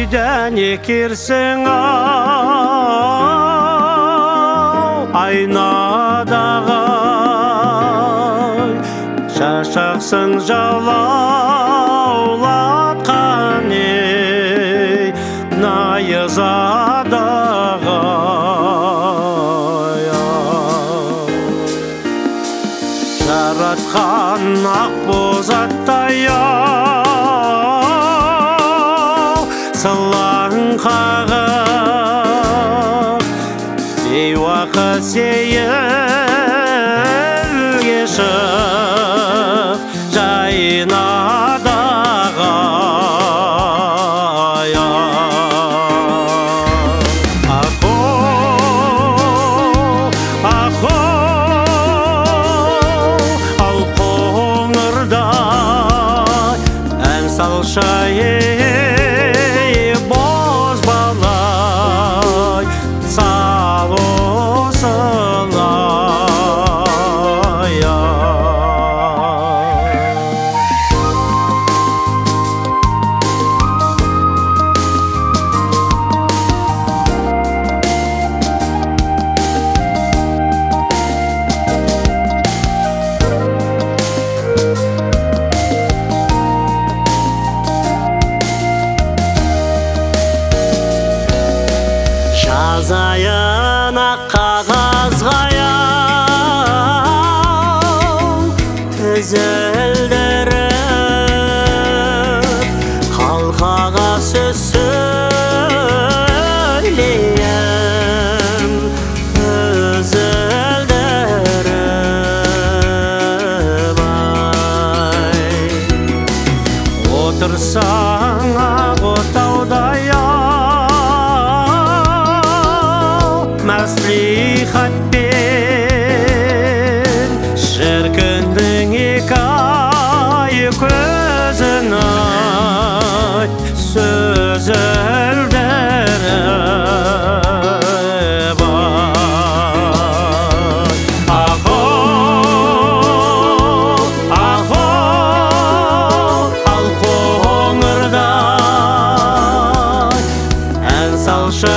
Үйден екерсің айнадағы шашақсың жаулатқан найызадағы жаратқан ақ боз аттай сылаң қағып бейуақыт сейілге шық жайнадағы ал қоңырдай ән салшы жазайын ақ қағазға тізілдіріп қалқаға сөз сөйлейін үзілдіріп отырсаң ақ отаудай мәслихатпен шіркіндің екі ай көзін айт сөз өлдіріп ал қоңырдай ән салшы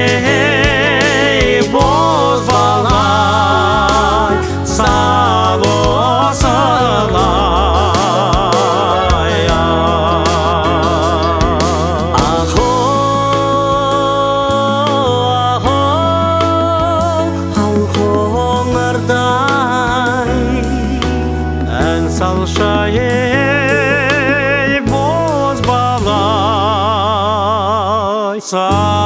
салшы ей боз балай